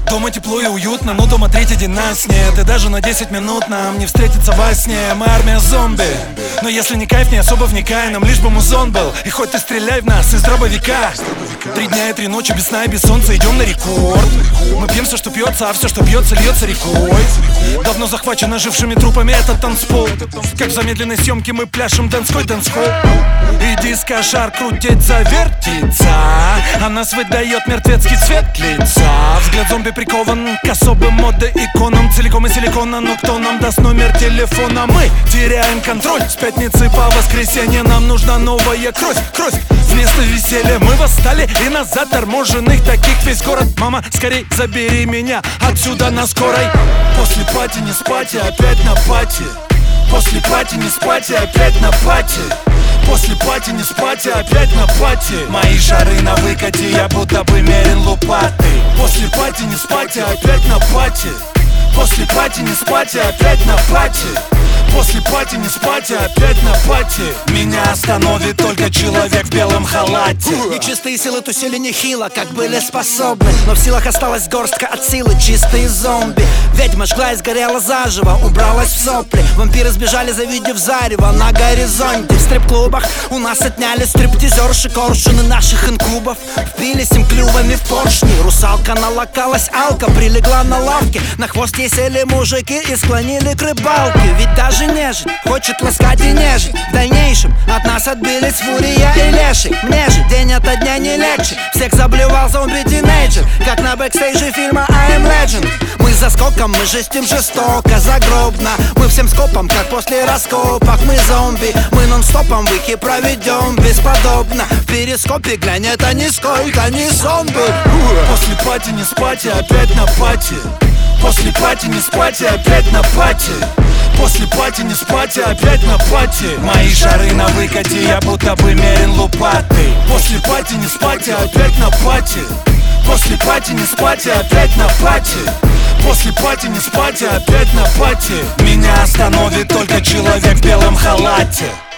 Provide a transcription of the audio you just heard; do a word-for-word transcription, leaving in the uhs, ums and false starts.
Дома тепло и уютно, но дома третий день нас нет. И даже на десять минут нам не встретиться во сне. Мы армия зомби, но если не кайф, не особо вникай. Нам лишь бы музон был, и хоть ты стреляй в нас из дробовика. Три дня и три ночи без сна и без солнца идем на рекорд. Мы пьем все, что пьется, а все, что бьется, льется рекой. Давно захвачен ожившими трупами этот танцпол. Как в замедленной съемке мы пляшем дэнской дэнсхолл. И диско-шар крутится, вертится, а нас выдает мертвецкий цвет лица. Взгляд зомби прикован к особым моды иконам. Целиком из силикона, но кто нам даст номер телефона? Мы теряем контроль. С пятницы по воскресенье нам нужна новая кровь. Кровь вместо веселья. Мы восстали и нас заторможенных таких весь город. Мама, скорей забери меня отсюда на скорой. После пати не спать, и опять на пати. После пати не спать, и опять на пати. После пати не спать, и опять на пати. Мои шары на выкате, я будто бы мерен лопатой. После пати не спать, и опять на пати. После пати не спать, и опять на пати. После пати не спать, и опять на пати. Меня остановит только человек в белом халате. Нечистые силы тусили нехило, как были способны, но в силах осталась горстка от силы, чистые зомби. Ведьма жгла и сгорела заживо, убралась в сопли. Вампиры сбежали, завидев зарево на горизонте. В стрип-клубах у нас отняли стриптизерши коршуны наших инкубов. Впились им клювами в поршни. Русалка налокалась, алка прилегла на лавке. На хвост ей сели мужики и склонили к рыбалке. Ведь даже нежить хочет ласкать и нежить. В дальнейшем от нас отбились фурия и леший. Мне же день ото дня не легче. Всех заблевал зомби-тинейджер, как на бэкстейже фильма I Am Legend. Мы за скоком, мы жестим жестоко, загробно. Мы всем скопом, как после раскопок. Мы зомби, мы нон-стопом выхи проведем бесподобно. В перископе глянь, это нисколько не зомби. После пати не спать, и опять на пати. После пати не спать, и опять на пати. После пати не спать, и опять на пати. Мои шары на выкате, я будто бы мерен лопатой. После пати не спать, и опять на пати. После пати не спать, и опять на пати. После пати не спать, и опять на пати. Меня остановит только человек в белом халате.